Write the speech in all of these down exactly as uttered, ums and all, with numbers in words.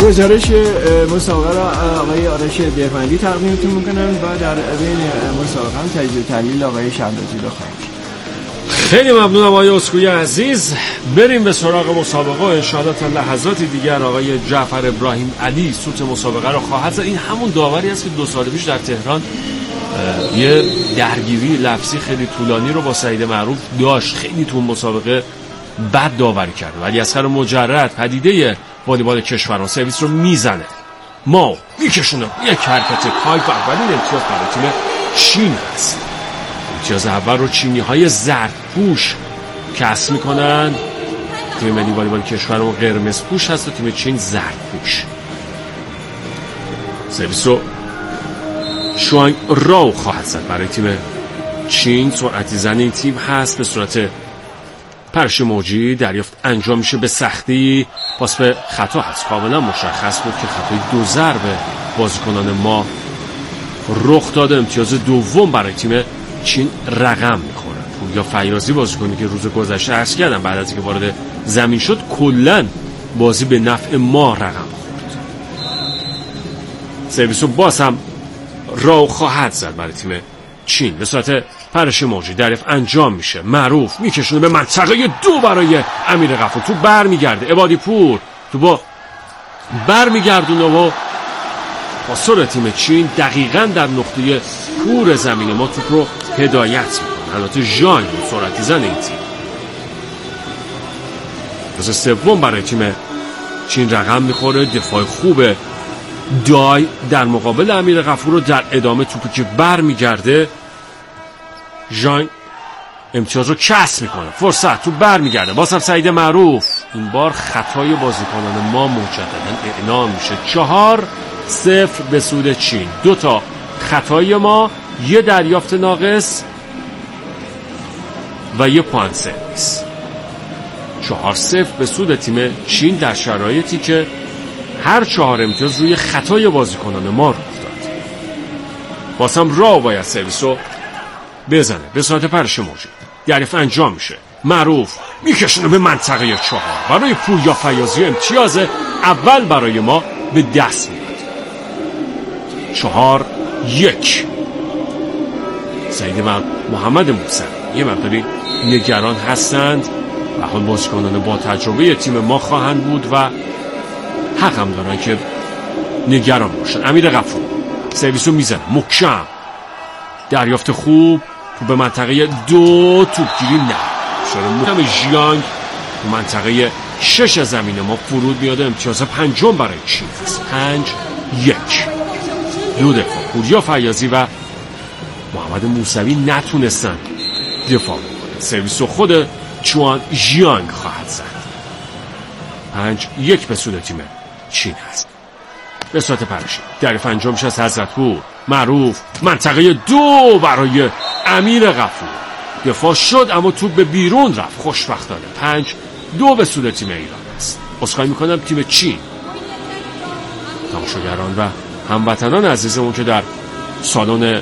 گزارش مسابقه را آقای آرش دهبندی تقدیمتون میکنن و در بین مسابقه هم تجزیه تحلیل آقای شهبازی رو خواهیم. خیلی ممنونم آقای اسکوئی عزیز. بریم به سراغ مسابقه. انشاءالله تا لحظاتی دیگر آقای جعفر ابراهیم علی سوت مسابقه را خواهد زد. این همون داوری است که دو سال پیش در تهران یه درگیری لفظی خیلی طولانی رو با سعید معروف داشت. خیلی تو مسابقه بد داوری کرد. ولی اصغر مجرد پدیده والیبال کشوران سرویس رو میزنه، ما میکشونه یک حرکت پایپ و اولین امتیاز برای تیم چین هست. امتیاز اول رو چینی های زردپوش کسب میکنن. تیم ملی والیبال کشوران قرمز پوش هست و تیم چین زردپوش. سرویس رو شوانگ راو خواهد زد برای تیم چین. سرعتی زن این تیم هست به صورت پرش موجی. دریافت انجام میشه به سختی. پاس به خطا هست. کاملا مشخص بود که خطای دو ضربه بازیکنان ما رخ داده. امتیاز دوم برای تیم چین رقم میخوره. پوریا فیاضی بازیکنی که روز گذشته عرض کردم بعد از اینکه وارد زمین شد کلا بازی به نفع ما رقم خورد. سرویسو باز هم راو خواهد زد برای تیم چین به صورت پرش موجی. دریافت انجام میشه. معروف میکشونه به منطقه دو برای امیر غفور. تو بر میگرده. عبادی پور تو با بر میگردونه و پاسور تیم چین دقیقاً در نقطه کور زمین ما توپ رو هدایت میکنه. البته ژان سرعتی زن این تیم. پاس سوم برای تیم چین رقم میخوره. دفاع خوب دای در مقابل امیر غفور رو در ادامه توپی که بر میگرده ژان امتیاز رو کسب میکنه. فرصت تو بر میگرده. باز هم سعید معروف. این بار خطای بازیکنان ما مجددا اعلام میشه. چهار صفر به سود چین. دو تا خطای ما، یه دریافت ناقص و یه پوان سرویس. چهار صفر به سود تیم چین در شرایطی که هر چهار امتیاز روی خطای بازیکنان ما رخ داد. باز هم راه باید سرویس رو بزنه به صورت پرش موجی. دریافت انجام میشه. معروف میکشونه به منطقه چهار برای پوریا فیاضی. امتیاز اول برای ما به دست میاد. چهار یک. سعید محمد موسوی یه مقداری نگران هستند و حال بازیکنان با تجربه تیم ما خواهند بود و حق هم دارن که نگران باشن. امیر غفور سرویسو میزنه محکم. دریافت خوب تو به منطقه دو. توپگیری نه شده محکم. ژیانگ تو منطقه شش زمین ما فرود میاده. امتیاز پنجم برای چین است. پنج یک. دو دفاع پوریا فیاضی و محمد موسوی نتونستن دفاع بکنه. سرویسو خود چوان ژیانگ خواهد زد. پنج یک به سود تیم چین هست. به صورت پرشی دریافت انجام میشه از حضرتپور. معروف منطقه دو برای امیر غفور. دفاع شد اما توپ به بیرون رفت خوشبختانه. پنج دو به سود تیم ایران است. عذرخواهی میکنم تیم چین. تماشاگران و هموطنان عزیزمون که در سالن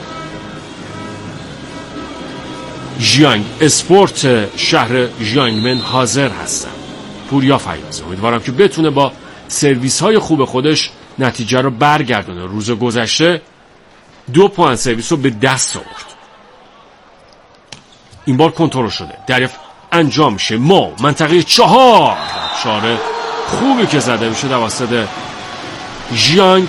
ژیانگ اسپورت شهر ژیانگمن حاضر هستن. پوریا فیاضی امیدوارم که بتونه با سرویس های خوب خودش نتیجه رو برگردونه. روز گذشته دو پوان سرویس رو به دست آورد. این بار کنترل شده. دریافت انجام میشه. ما منطقه چهار. شاره خوبی که زده میشه توسط ژیانگ.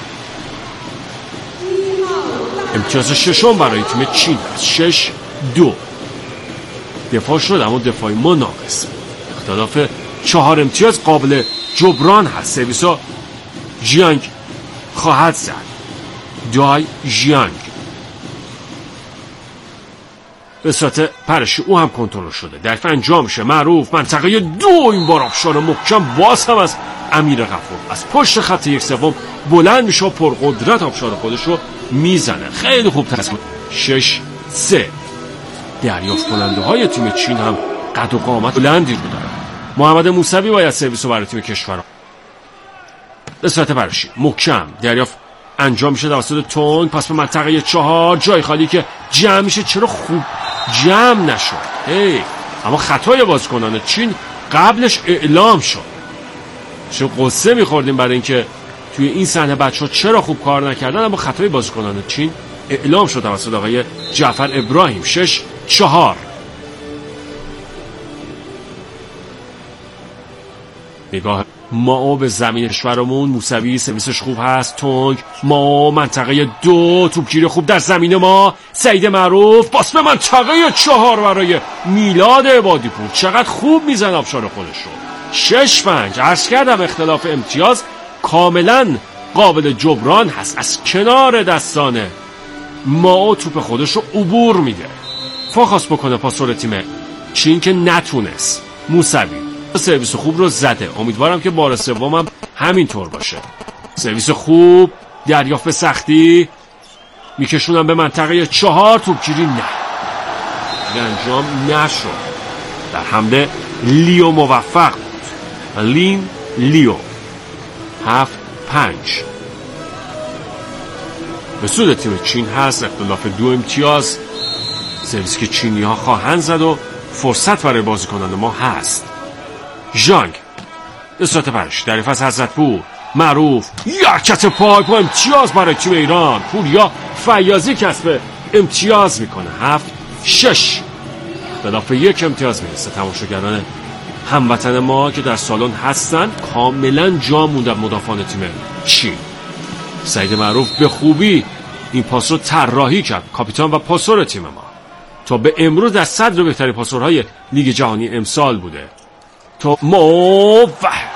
امتیاز ششم برای تیم چین است. شش دو. دفاع شد اما دفاع ما ناقص. اختلاف چهار امتیاز قابل جبران هست. سرویسا ژیانگ خواهد زد. دای ژیانگ به صورت پرشی او هم کنترل شده. دریافت انجام میشه. معروف منطقه دو. این بار آبشار محکم باز هم از امیر غفور از پشت خط یک سوم بلند میشه و پرقدرت آبشار خودش رو میزنه. خیلی خوب تصمیم. شش سه. دریافت کننده های تیم چین هم قد و قامت بلندی رو دارن. محمد موسوی باید سرویس رو برای تیم کشوران به صورت پرشی محکم. دریافت انجام میشه توسط تونگ. پس به منطقه چهار. جای خالی که جمع میشه. چرا خوب جمع نشد؟ هی اما خطای بازیکنان چین قبلش اعلام شد. چون قصه میخوردیم برای اینکه توی این صحنه بچه‌ها چرا خوب کار نکردن، اما خطای بازیکنان چین اعلام شد توسط آقای جعفر ابراهیم. شش چهار. نگاه ما به زمین کشورمون. موسوی سرویسش خوب هست، تونگ ما منطقه دو، توپگیری خوب در زمین ما. سعید معروف باس به منطقه چهار برای میلاد عبادی پور. چقدر خوب میزن آبشار خودش رو. شش پنج. عرض کردم اختلاف امتیاز کاملا قابل جبران هست. از کنار دستانه ما توپ خودش رو عبور میده. فاخاس بکنه پاسور تیم چین که نتونست. موسوی سرویس خوب رو زده. امیدوارم که بار سومم همینطور باشه. سرویس خوب، دریافت به سختی، میکشونم به منطقه چهار. توپگیری نه، انجام نشد. در حمله لیو موفق بود. لین لیو. هفت پنج به سود تیم چین هست. اختلاف دو امتیاز. سرویس که چینی ها خواهند زد و فرصت برای بازیکنان ما هست. ژانگ به صورت پنج دریافت از حضرتپور. معروف یرکت پای با امتیاز برای تیم ایران. پوریا فیاضی کسب امتیاز میکنه. هفت شش. اختلاف یک امتیاز میرسه. تماشاگران هموطن ما که در سالن هستن کاملا جا موندن مدافعان تیم چین. سعید معروف به خوبی این پاس رو طراحی کرد. کاپیتان و پاسور تیم ما تا به امروز در صدر بهترین پاسورهای لیگ جهانی امسال بوده. تو مو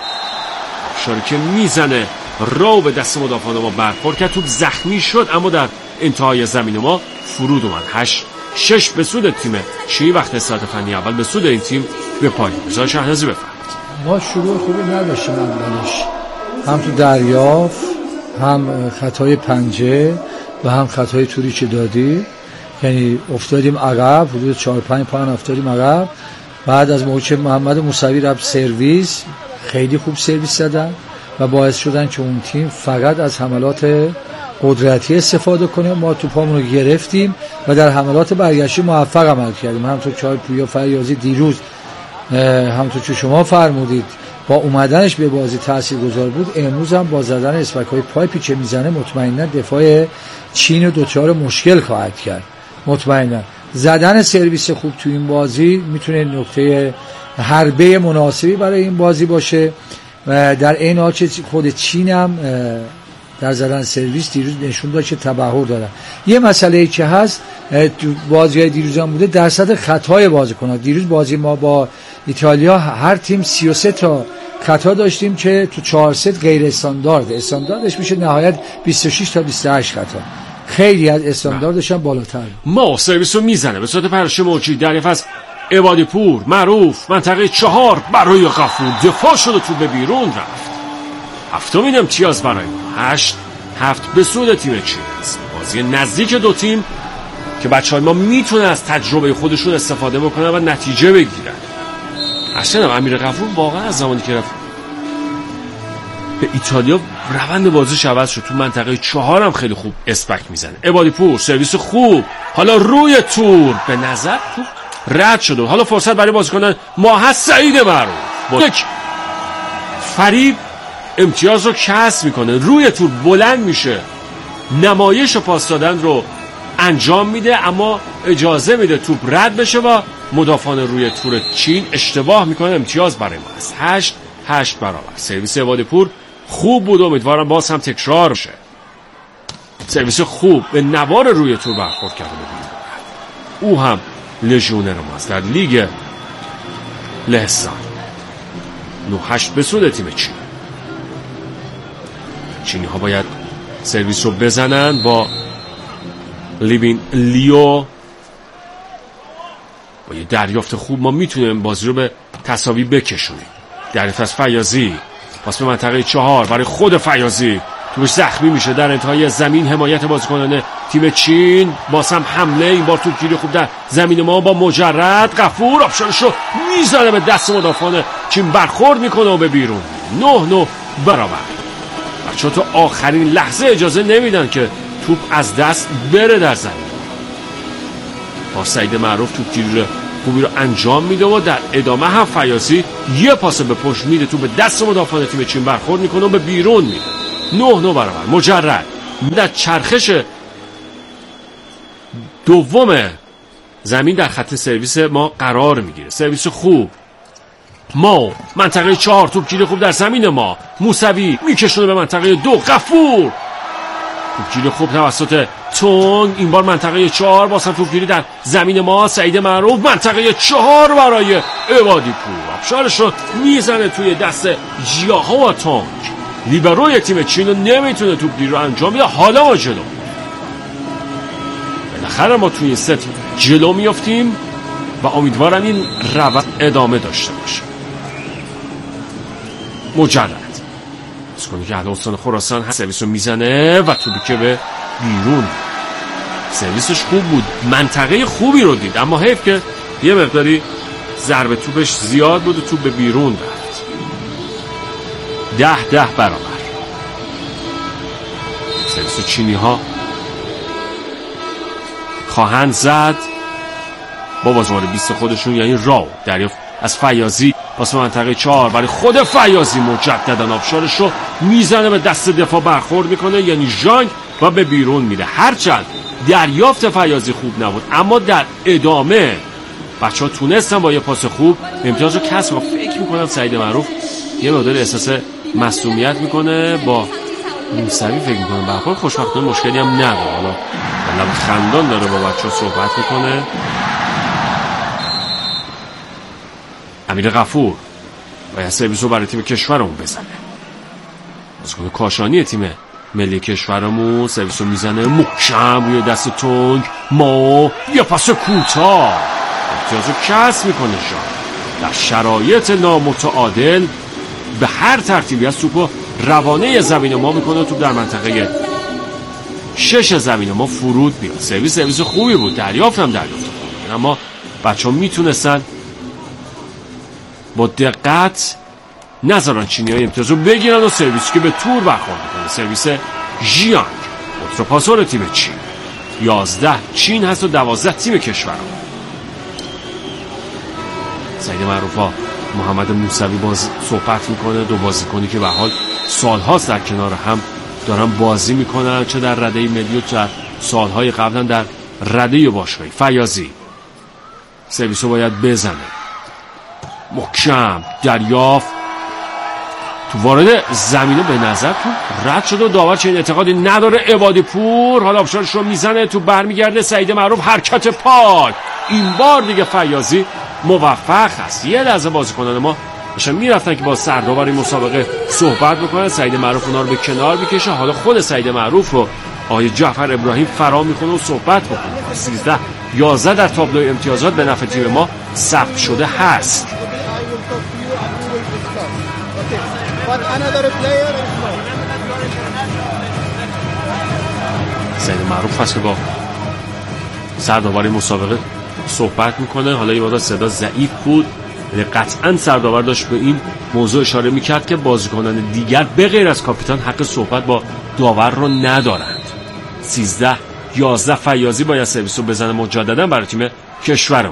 اشاره که میزنه رو به دست مدافعان ما برخورد که توپ زخمی شد، اما در انتهای زمین ما فرود اومد. هشت شش به سود تیم چین. وقت استارت فنی اول به سود این تیم به پایان. بذار شهنازی بفرمایید. ما شروع خوبی نداشتیم اولش، هم تو دریافت، هم خطای پنجه و هم خطای توری که دادی، یعنی افتادیم عقب، حدود چهار پنج پایان افتادیم عقب. بعد از موقع محمد موسوی رفت سرویس، خیلی خوب سرویس زدن و باعث شدن که اون تیم فقط از حملات قدرتی استفاده کنه. ما توپامون رو گرفتیم و در حملات برگشتی موفق عمل کردیم. همونطور که پویا فیاضی دیروز همونطور که شما فرمودید با اومدنش به بازی تاثیرگذار بود، امروز هم با زدن اسپک‌های پایپی که میزنه مطمئنا دفاع چین رو دوچار مشکل خواهد کرد. مطمئنا زدن سرویس خوب تو این بازی میتونه نقطه حربه مناسبی برای این بازی باشه و در این حال که خود چین هم در زدن سرویس دیروز نشون داد که تبحر دارن. یه مسئله که هست تو بازی‌های دیروز هم بوده درصد خطای بازیکن‌ها. دیروز بازی ما با ایتالیا هر تیم سی و سه تا خطا داشتیم که تو چهار ست غیر استاندارد. استانداردش میشه نهایت بیست و شش تا بیست و هشت خطا. خیلی از استانداردش هم بالاتر. ما سرویس رو میزنه به صورت پرش موجی. دریافت از عبادی پور. معروف منطقه چهار برای غفور. دفاع شده تو به بیرون رفت. هفتمین امتیاز برای ما. هشت هفت به سود تیم چین است. بازی نزدیک دو تیم که بچه‌های ما میتونه از تجربه خودشون استفاده بکنن و نتیجه بگیرن. اصلا امیر غفور واقعا از زمانی که رفت به ایتالیا روند بازیش عوض شد. تو منطقه چهار هم خیلی خوب اسپک میزنه. عبادی پور سرویس خوب، حالا روی تور به نظر تو رد شده. حالا فرصت برای بازیکنان ما هست. سعید معروف با یک فریب امتیاز رو کسب میکنه. روی تور بلند میشه، نمایش و پاس دادن رو انجام میده، اما اجازه میده توپ رد بشه و مدافعان روی تور چین اشتباه میکنه. امتیاز برای ما است. هشت هشت برابر. سرویس عبادی پور خوب بود، امیدوارم باز هم تکرار شه. سرویس خوب به نوار روی تور برخورد کرده بود. او هم لژیونر ماست در لیگ لهستان. نه هشت به سود تیم چین. چینی ها باید سرویس رو بزنن با لیبین لیو. با یه دریافت خوب ما میتونیم بازی رو به تساوی بکشونیم. دریافت از فیاضی، پاس به منطقه چهار برای خود فیاضی. توش زخمی میشه در انتهای زمین. حمایت بازیکنان تیم چین. باز هم حمله، این بار توپگیری خوب در زمین ما با مجرد. غفور آپشنشو میزنه به دست مدافعان چین، برخورد میکنه و به بیرون. نه نه برابر. بچه‌ها تو آخرین لحظه اجازه نمیدن که توپ از دست بره در زمین. با سعید معروف توپگیری خوبی رو انجام میده و در ادامه هم فیاضی یه پاس به پشت میده، تو به دست مدافعان تیم چین برخورد میکنه و به بیرون میده. نه نه برابر مجرد در چرخش دوم زمین در خط سرویس ما قرار میگیره. سرویس خوب، ما منطقه چهار، توپگیری خوب در زمین ما، موسوی میکشونه به منطقه دو، غفور توپگیری خوب توسط تونگ، این بار منطقه چهار، بازم توپگیری در زمین ما، سعید معروف منطقه چهار برای عبادی پور، آبشارش رو میزنه توی دست ژیاها تونگ. لیبروی تیم چین رو نمیتونه توپگیری رو انجام بده. حالا ما جلو، بالاخره ما توی این ست جلو میافتیم و امیدوارم این روند ادامه داشته باشه. مجرد از کنی که اهل استان خراسان هست، سرویس رو میزنه و توپی که به بیرون. سرویسش خوب بود، منطقه خوبی رو دید، اما حیف که یه مقداری ضربه توپش زیاد بود و توپ به بیرون رفت. ده ده برابر. سرویس چینی ها خواهند زد با بازمار بیست خودشون، یعنی راو. دریافت از فیاضی واسه منطقه چهار، برای خود فیاضی مجددا آبشارش رو میزنه، به دست دفاع برخورد میکنه، یعنی ژانگ، و به بیرون میره. هرچند دریافت فیاضی خوب نبود، اما در ادامه بچه ها تونستن با یه پاس خوب امتیاز رو کسب کنن. فکر میکنم سعید معروف یه مقدار احساس مسئولیت میکنه با موسوی، فکر میکنم برخورد خوشبختانه مشکلی هم نداره. حالا لب خندان داره با بچه ها صحبت میکنه. امیر غفور باید سرویس رو برای تیم کشورمون بزنه. بازیکن کاشانی تیم ملی کشورمون سرویس رو میزنه محکم روی دست تونگ. ما یه پاس کوتاه امتیاز رو کسب میکنه. شان در شرایط نامتعادل به هر ترتیبی از توپ رو روانه زمین ما میکنه. توپ در منطقه شش زمین ما فرود میاد. سرویس سرویس خوبی بود، دریافت هم دریافت کنه، اما بچه ها میتونستن با دقت نذارن چینی های امتیاز رو بگیرن و سرویسی که به تور برخورد میکنه. سرویس ژیانگ، کنترپاسور تیم چین. یازده چین هست و دوازده تیم کشور. سعید معروف ها محمد موسوی باز صحبت میکنه، دو بازیکنی که به حال سالهاست در کنار هم دارن بازی میکنن، چه در رده ملی و چه سالهای قبلا در رده باشگاهی. فیاضی سرویس رو باید بزنه، محکم دریافت، تو وارد زمینه به نظر تو رد شده و داور چه این اعتقادی نداره. عبادی پور حالا آبشارش رو میزنه، تو برمیگرده. سعید معروف حرکت پای، این بار دیگه فیاضی موفق است. یه لحظه بازیکنان ما داشتن میرفتن که با سرداور این مسابقه صحبت بکنن، سعید معروف اونا رو به کنار میکشه. حالا خود سعید معروف رو آقای جعفر ابراهیم فرا میکنه و صحبت بکنه. سیزده یازده در تابلوی امتیازات به نفع تیم ما ثبت شده هست. سعید معروف هست که با سرداور این مسابقه صحبت میکنه. حالا یه مقدار صدا ضعیف بود، ولی قطعا سرداور داشت به این موضوع اشاره میکرد که بازیکنان دیگر به غیر از کاپیتان حق صحبت با داور رو ندارند. سیزده یازده فیاضی باید سرویس رو بزنه مجددا برای تیم کشورمون.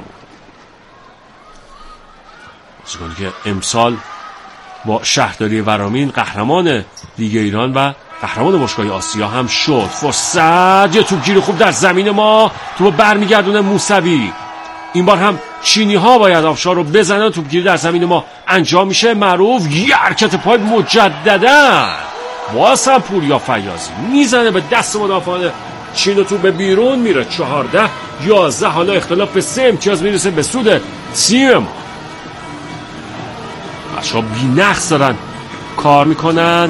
بازیکنی که امسال با شهرداری ورامین قهرمان لیگ ایران و قهرمان باشگاه آسیا هم شد. فرصت، یه توپگیری خوب در زمین ما، توپ برمیگردونه موسوی. این بار هم چینی ها باید آبشار رو بزنن، توپگیری در زمین ما انجام میشه. معروف یه حرکت پای مجددا، باز هم پوریا فیاضی میزنه به دست مدافعان چین و توپ به بیرون میره. چهارده یازده حالا اختلاف به سه امتیاز میرسه به سود تیم ما. بچه‌ها بی نقص دارن کار میکنن.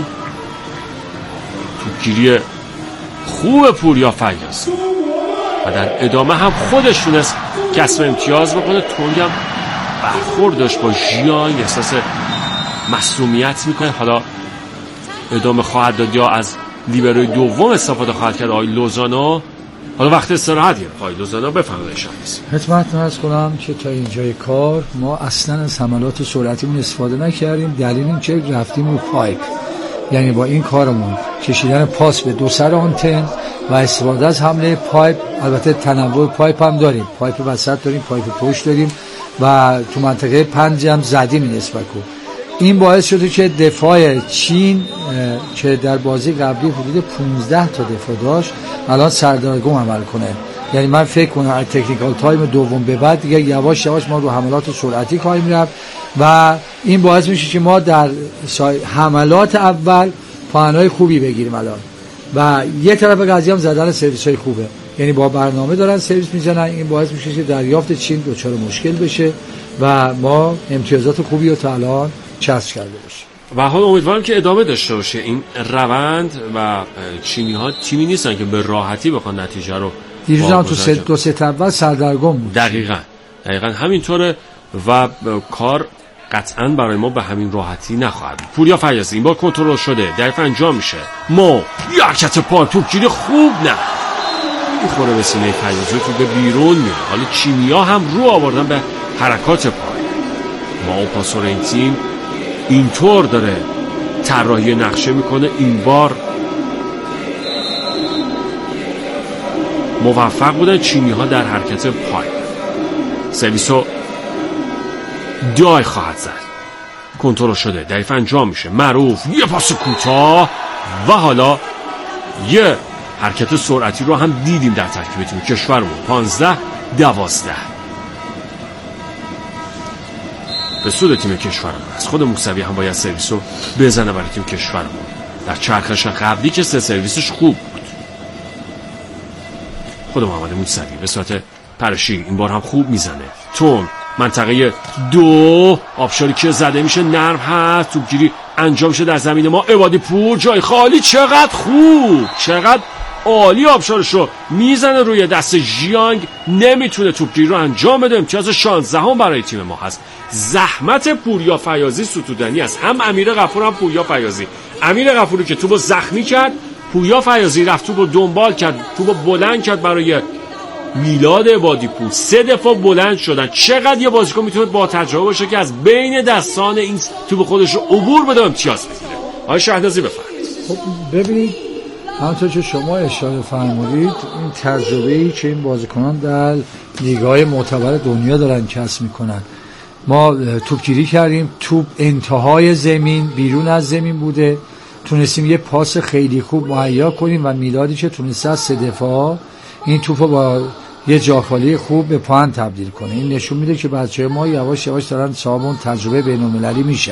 توپگیری خوب پوریا فیاضی و در ادامه هم خودش تونست کسب امتیاز بکنه. تونگ هم برخورد داشت با ژیانگ، احساس مسئولیت میکنه. حالا ادامه خواهد داد یا از لیبروی دوم استفاده خواهد کرد آقای لوزانو. حالا وقت استراحت گرفت. آقای لوزانو بفرمایید. خدمت عرض کنم که تا اینجای کار ما اصلا از حملات سرعتیمون استفاده نکردیم. دلیل این که رفتیم رو پایپ، یعنی با این کارمون کشیدن پاس به دو سر آنتن و استفاده از حمله پایپ. البته تنوع پایپ هم داریم، پایپ وسط داریم، پایپ پشت داریم و تو منطقه پنج هم زدیم این اسپکو. این باعث شده که دفاع چین که در بازی قبلی حدود پانزده تا دفاع داشت الان سردرگم عمل کنه. یعنی من فکر کنم از تکنیکال تایم دوم به بعد دیگه یواش یواش ما رو حملات سرعتی خواهیم رفت و این باعث میشه که ما در حملات اول پاهنای خوبی بگیریم الان. و یه طرف قضیه هم زدن سرویس های خوبه، یعنی با برنامه دارن سرویس میزنن. این باعث میشه که دریافت چین دچار مشکل بشه و ما امتیازات خوبی رو تا الان کسب کرده باشیم. و حالا امیدوارم که ادامه داشته باشه این روند و چینی ها تیمی نیستن که به راحتی بخوان نتیجه رو دیروز هم تو سه دو سه اول سردرگم بود. دقیقاً دقیقاً همینطوره و کار قطعاً برای ما به همین راحتی نخواهد. پوریا فیاضی این بار کنترل شده، دقیقاً انجام میشه. ما یه حرکت پا توپگیری خوب نه میخوره به سینه فیاضی، تو به بیرون میره. حالا چینی‌ها هم رو آوردن به حرکات پای. ما و پاسور این تیم اینطور داره طراحی نقشه میکنه. این بار موفق بودن چینی ها در حرکت پای. سرویسو دای خواهد زد، کنترل شده، دقیقا انجام میشه. معروف یه پاس کوتاه و حالا یه حرکت سرعتی رو هم دیدیم در ترکیب تیم کشورمون. پانزده دوازده به سود تیم کشورمون. از خود موسوی هم باید سرویسو بزنه برای تیم کشورمون. در چرخش قبلی که سه سرویسش خوب بود. خود محمد موسوی به صورت پرشی این بار هم خوب میزنه. تون منطقه دو آبشاری که زده میشه، نرم هست، توپگیری انجام میشه در زمین ما. عبادی پور جای خالی، چقدر خوب، چقدر عالی آبشارش رو میزنه روی دست ژیانگ. نمیتونه توپگیری رو انجام بده. امتیاز شانزده هم برای تیم ما هست. زحمت پوریا فیاضی ستودنی است، هم امیر غفور هم پوریا فیاضی. امیر غفوری که توپو زخمی کرد، پوریا فیاضی رفت توپو دنبال کرد، توپو بلند کرد برای میلاد عبادی پور. سه دفعه بلند شدن. چقدر یه بازیکن میتونه با تجربه باشه که از بین دستان این توپ خودش رو عبور بده، امتیاز بگیره. آقای شهنازی بفرمایید. خب ببینید همونطور که شما اشاره فرمودید، این تجربه‌ای که این بازیکنان در لیگ‌های معتبر دنیا دارن کسب میکنن. ما توپگیری کردیم، توپ انتهای زمین بیرون از زمین بوده، تونستیم یه پاس خیلی خوب مهیا کنیم و میلادی که تونسته از سه دفاع این توپو با یه جاخالی خوب به پوان تبدیل کنه. این نشون میده که بچه‌های ما یواش یواش دارن صاحب اون تجربه بین‌المللی میشن.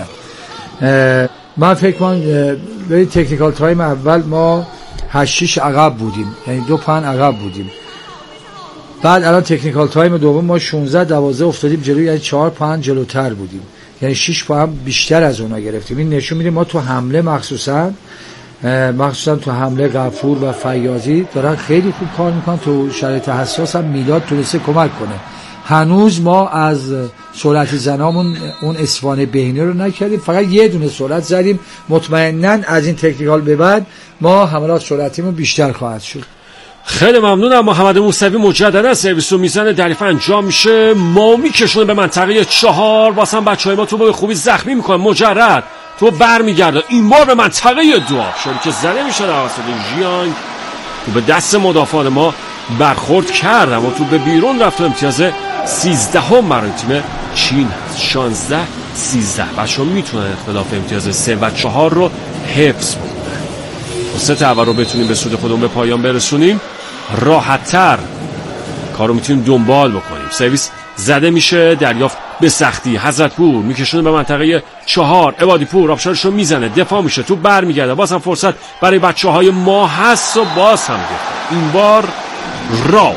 من فکر کنم به تکنیکال تایم اول ما هشت شش عقب بودیم، یعنی دو پوان عقب بودیم. بعد الان تکنیکال تایم دوم ما شانزده دوازده افتادیم جلو، یعنی چهار پوان جلوتر بودیم، یعنی شش پوان بیشتر از اونا گرفتیم. این نشون میده ما تو حمله مخصوصا مخصوصا تو حمله غفور و فیاضی دارن خیلی خوب کار میکنن. تو شرایط حساس هم میلاد تونسته کمک کنه. هنوز ما از سرعت زنامون اون اسوان بینی رو نکردیم، فقط یه دونه سرعت زدیم. مطمئناً از این تکنیکال به بعد ما حملات سرعتیمون بیشتر خواهد شد. خیلی ممنونم. محمد موسوی مجددا سرویس رو میزنه، دریفه انجام میشه. ما میکشونه به منطقه چهار. واسه هم بچهای ما تو به خوبی زخمی میکنن. مجرد تو برمیگرده این بار به منطقه دو. شوری که زده میشه توسط ژیانگ، تو به دست مدافعان ما برخورد کرد اما تو به بیرون رفت. امتیاز سیزده هم برای تیم چین هست. شانزده سیزده. بچه‌ها میتونن اختلاف امتیاز سه و چهار رو حفظ بکنن. با سه اول رو بتونیم به سود خودمون به پایان برسونیم، راحت‌تر کارو میتونیم دنبال بکنیم. سرویس زده میشه، دریافت به سختی. حضرتپور میکشونه به منطقه چهار. عبادی پور آبشارش رو میزنه، دفاع میشه، تو برمیگرده. باز هم فرصت برای بچه های ما هست و باز هم دفاع. این بار راو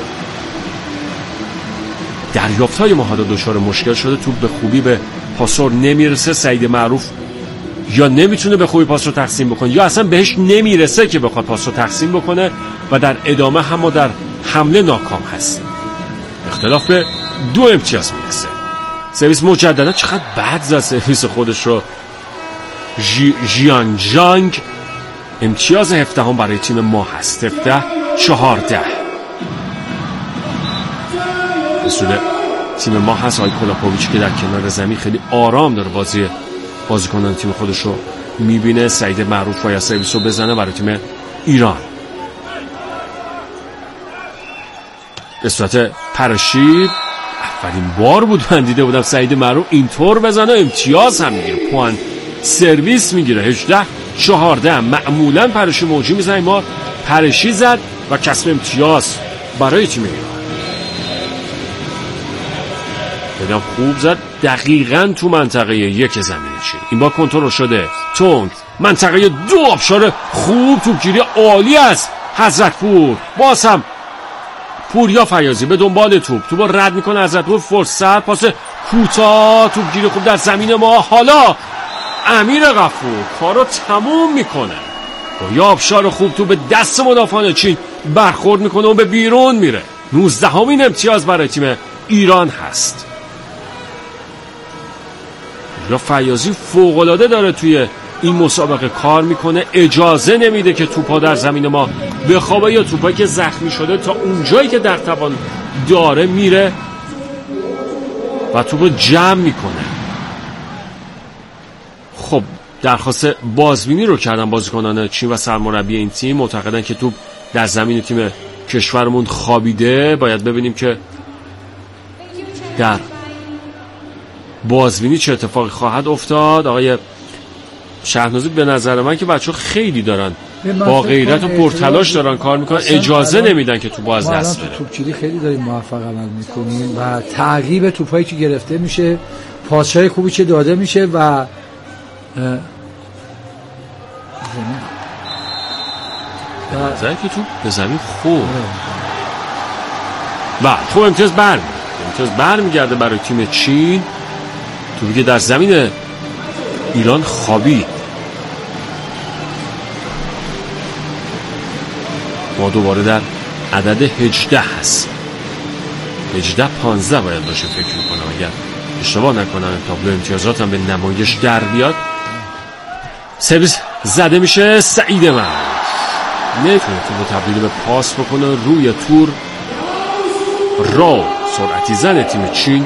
دریافت های ما ها دچار مشکل شده. تو به خوبی به پاسور نمیرسه. سعید معروف یا نمیتونه به خوبی پاس رو تقسیم بکنه یا اصلا بهش نمیرسه که بخواد پاس رو تقسیم بکنه و در ادامه هم ما در حمله ناکام هستیم. اختلاف به دو امتیاز میرسه. سرویس مجددا چقدر بد زد سرویس خودش رو جی، ژیانگ ژانگ. امتیاز هفده هم برای تیم ما هست. هفده چهارده به سود تیم ما هست. آی کولاپوویچ که در کنار زمین خیلی آرام داره بازی بازیکنان تیم خودش رو میبینه. سعید معروف باید سرویس رو بزنه برای تیم ایران. به صورت پرشید اولین بار بود من دیده بودم سعید معروف اینطور بزنه امتیاز هم میگیره، پوان سرویس میگیره. هجده چهارده معمولا پرشی موجی میزنه، ما پرشی زد و کسب امتیاز برای تیم ایران. بدم خوب زد دقیقاً تو منطقه یک زمین چین. این با کنترل شده تونگ منطقه دو آبشار خوب، توپگیری عالی است حضرتپور. باز هم پوریا فیاضی به دنبال توپ، توپ رد میکنه حضرتپور، فرصت پاس کوتاه، توپگیری خوب در زمین ما. حالا امیر غفور کارو تموم میکنه با یه آبشار خوب، توپ به دست مدافعان چین برخورد میکنه و به بیرون میره. نوزدهمین امتیاز برای تیم ایران هست. یا فیاضی فوق‌العاده داره توی این مسابقه کار میکنه، اجازه نمیده که توپا در زمین ما بخوابه یا توپایی که زخمی شده تا اونجایی که در توان داره میره و توپو جمع میکنه. خب درخواست بازبینی رو کردن بازیکنان چین و سرمربی این تیم، معتقدن که توپ در زمین تیم کشورمون خوابیده. باید ببینیم که در بازبینی چه اتفاقی خواهد افتاد. آقای شهرنازی به نظر من که بچه خیلی دارن با غیرت و پرتلاش دارن کار میکنن، اجازه نمیدن که توپ از دست بره. تو توپچینی خیلی داریم موفق عمل میکنیم و تعقیب توپایی که گرفته میشه، پاسهای خوبی که داده میشه و نظر که توپ به زمین خوب و تو امتیاز بر امتیاز بر میگرده برای تیم چین. توپی که در زمین ایران خوابید. ما دوباره در عدد هجده هست. هجده پانزده باید باشه فکر میکنم اگر اشتباه نکنم. تابلو امتیازات هم به نمایش در بیاد. سرویس زده میشه، سعید من نتونه توپ تبدیل به پاس بکنه روی تور رو. سرعتی زن تیم چین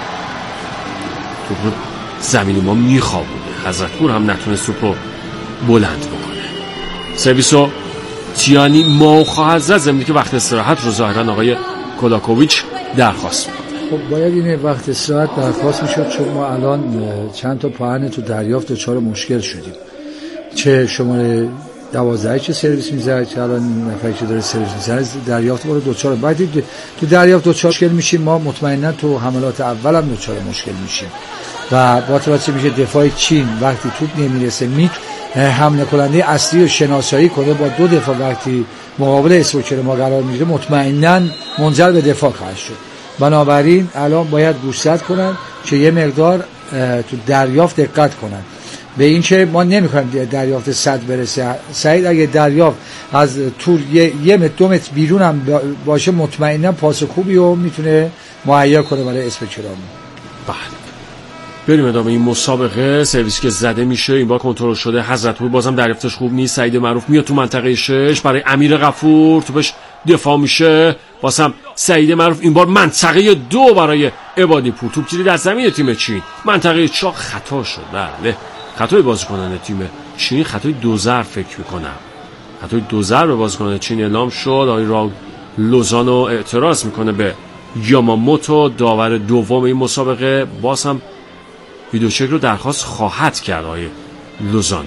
توپ رو زمین ما میخوابونه. حضرتپور هم نتونه توپ رو بلند بکنه. سرویسو تیانی ما خواهد زد، زمینی که وقت استراحت رو ظاهرا آقای کولاکوویچ درخواست میکنه. خب باید این وقت استراحت درخواست میشد، چون ما الان چند تا پاهن تو دریافت دچار مشکل شدیم. چه شماره دوازده چه سرویس میزد، چه الان نفری که داره سرویس میزنه دریافت ما رو دوچار بعد تو دریافت دوچار مشکل میشیم. ما مطمئنا تو حملات اول هم دوچار مشکل میشیم و با توجه میشه دفاع چین وقتی توپ نمیرسه می حمله کننده اصلی رو شناسایی کنه با دو دفاع وقتی مقابل اسپوکر ما قرار میگیره مطمئنا منجر به دفاع خواهد شد. بنابراین الان باید گوشزد کنن که یه مقدار تو دریافت دقت کنن به این که ما نمی‌خوایم دریافت صد برسه. سعید اگه دریافت از تور یه, یه متر دو متر بیرون هم باشه مطمئنا پاس خوبی رو میتونه مهیا کنه برای اسپوکرامون. بله بریم ادامه این مسابقه. سرویسی که زده میشه این بار کنترل شده. حضرتپور بازم دریافتش خوب نیست. سعید معروف میاد تو منطقه شش برای امیر غفور، توپش دفاع میشه. بازم سعید معروف این بار منطقه دو برای عبادی پور، توپگیری در زمین تیم چین. منطقه چهار خطا شد. بله خطای بازیکنان تیم چین، خطای دو ضرب فکر میکنم. خطای دو ضرب به بازیکنان چین اعلام شد. آقای راول لوزانو اعتراض میکنه به یاماموتو داور دوم این مسابقه. باز هم ویدیو چک رو درخواست خواهد کرد آقای لوزانو.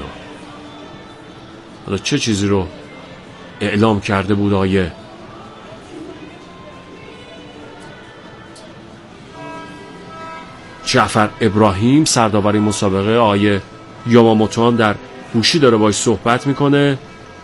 حالا چه چیزی رو اعلام کرده بود آقای جعفر ابراهیم سرداور این مسابقه؟ آقای یاماموتو هم در گوشی داره باهاش صحبت میکنه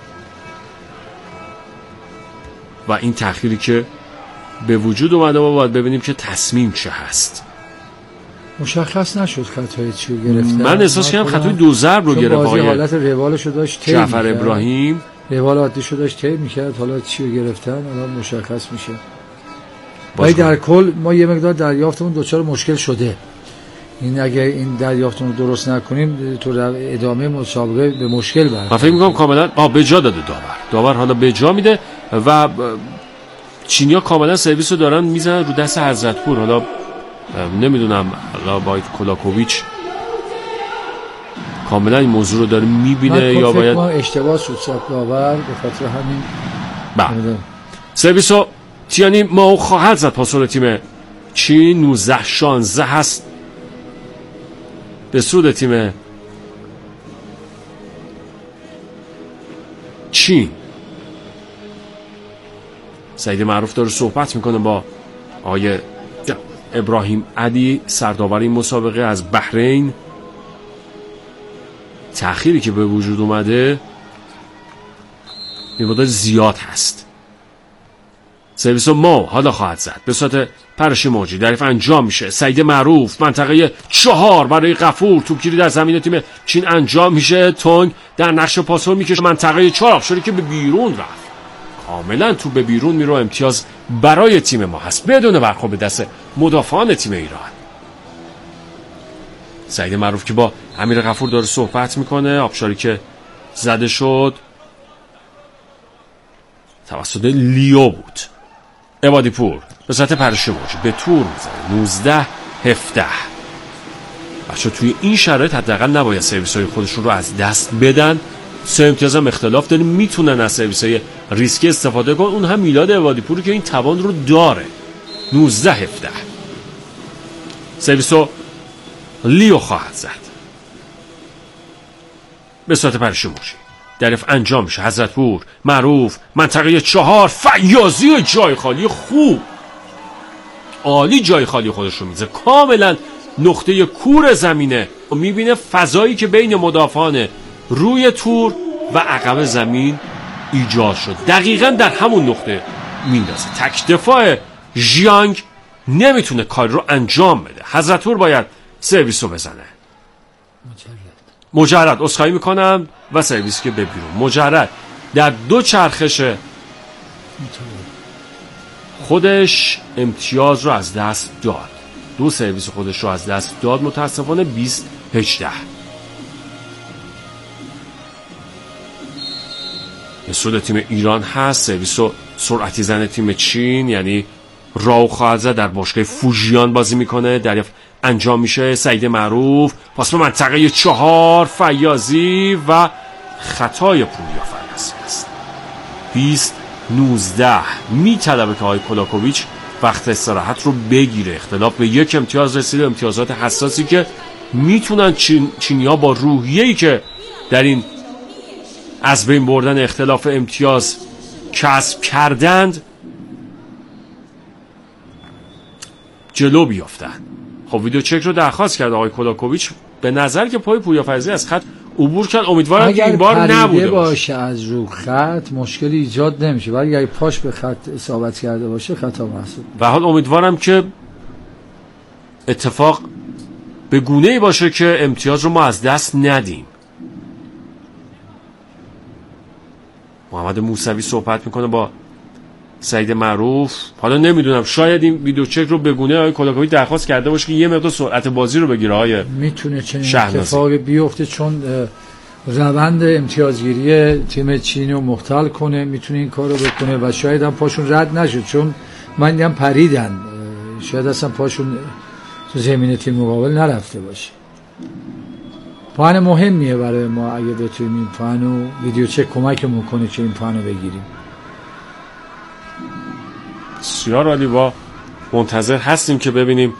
و این تأخیری که به وجود اومده ما باید ببینیم که تصمیم چه هست. مشخص نشد خطای چی رو گرفتن. من احساس کردم خطای دو ضرب رو گرفت. آقای حالت روالشو داشت طی جعفر ابراهیم روال عادیشو داشت طی میکرد، حالا چی رو گرفتن الان مشخص میشه. ولی در کل ما یه مقدار دریافتمون دوچار مشکل شده. این اگه این دریافتمون رو درست نکنیم تو ادامه مسابقه به مشکل برمیخوره. من فکر می‌کنم کاملا آ به جا داده داور. داور حالا به جا میده و چینی‌ها کاملا سرویس رو دارن میزنن رو دست حضرتپور. حالا نمیدونم حالا باید کولاکوویچ کاملا این موضوع رو داره میبینه یا باید اشتباه شد ساخت داور به خاطر همین. بله سرویس رو تیانی ما خواهد زد. پاسور تیم چین نوزده شانزده هست به سود تیم چین. سعید معروف داره صحبت میکنه با آقای ابراهیم علی سرداور این مسابقه از بحرین. تأخیری که به وجود اومده یه مقدار زیاد هست. سرویس ما حالا خواهد زد به صورت پرش موجی دریف انجام میشه. سعید معروف منطقه چهار برای غفور، توپگیری در زمین تیم چین انجام میشه. تونگ در نقش پاسور میکشه منطقه چهار، شده که به بیرون رفت، کاملا تو به بیرون میره. امتیاز برای تیم ما هست بدون برخورد به دست مدافعان تیم ایران. سعید معروف که با امیر غفور داره صحبت میکنه. آبشاری که زده شد توسط لیو بود. عبادی پور به سطح پرش موج به تور میزنه. نوزده هفده. بچه توی این شرایط حداقل نباید سرویس های خودشون رو از دست بدن. سه امتیاز هم اختلاف داریم، میتونن از سرویس های ریسکی استفاده کنن. اون هم میلاد عبادی پوری که این توان رو داره. نوزده هفده. سرویس رو لیو خواهد زد به صورت پرش موجی. دریف انجام میشه. حضرتپور معروف منطقه چهار، فیاضی جای خالی خوب، عالی جای خالی خودش رو میزه. کاملا نقطه کور زمینه و میبینه فضایی که بین مدافعان روی تور و عقب زمین ایجاد شد دقیقا در همون نقطه میندازه. تک دفاع ژیانگ نمیتونه کار رو انجام بده. حضرتپور باید سرویس رو بزنه. مجرد اسخایی میکنم و سرویس که به بیرون. مجرد در دو چرخش خودش امتیاز رو از دست داد. دو سرویس خودش رو از دست داد متاسفانه. بیست هجده. مسئول تیم ایران هست. سرویس رو سرعتی زن تیم چین یعنی راو خواهد زد. در باشگاه فوژیان بازی میکنه. دریافت انجام میشه. سعید معروف پاس به منطقه چهار، فیاضی و خطای پوریا فیاضی است. بیست نوزده. میطلبه که آقای کولاکوویچ وقت استراحت رو بگیره. اختلاف به یک امتیاز رسیده. امتیازات حساسی که میتونن چین، چینی‌ها با روحیه‌ای که در این از بین بردن اختلاف امتیاز کسب کردند جلو بیافتن. خب ویدیو چک رو درخواست کرد آقای کولاکوویچ. به نظر که پای پوریا فیاضی از خط عبور کرد. امیدوارم که این بار نبوده باشه از رو خط مشکلی ایجاد نمیشه، ولی اگه پاش به خط اصابت کرده باشه خطا محسوب. و حال امیدوارم که اتفاق به گونه‌ای باشه که امتیاز رو ما از دست ندیم. محمد موسوی صحبت میکنه با سعید معروف. حالا نمیدونم شاید این ویدیو چک رو به گونه آقای کولاکوویچ درخواست کرده باشه که یه مقدار سرعت بازی رو بگیره. های میتونه چنین اتفاقی بیفته چون روند امتیازگیری تیم چین رو مختل کنه. میتونه این کار رو بکنه و شاید هم پاشون رد نشد چون من دیدم پریدن. شاید اصلا پاشون تو زمین تیم مقابل نرفته باشه. پوان مهمیه برای ما اگه بتونیم این پوانو ویدیو چک کمک میکنه که این پوانو بگیریم. بسیار عالی. با منتظر هستیم که ببینیم.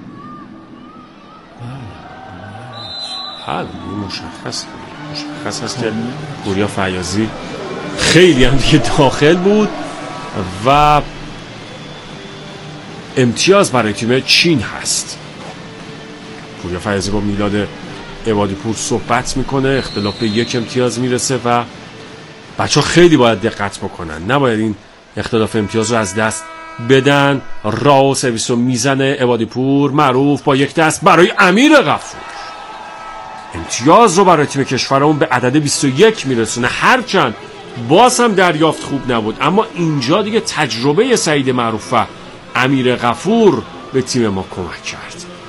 حالا مشخص مشخص هست که پوریا فیاضی خیلی هم دیگه داخل بود و امتیاز برای تیم چین هست. پوریا فیاضی با میلاد عبادی پور صحبت میکنه. اختلاف به یک امتیاز میرسه و بچه ها خیلی باید دقت بکنن. نباید این اختلاف امتیاز رو از دست بدن. راو سرویس رو میزنه. عبادی پور معروف با یک دست برای امیر غفور امتیاز رو برای تیم کشورمون به عدد بیست و یک میرسونه. هرچند باز هم دریافت خوب نبود اما اینجا دیگه تجربه سعید معروف و امیر غفور به تیم ما کمک کرد.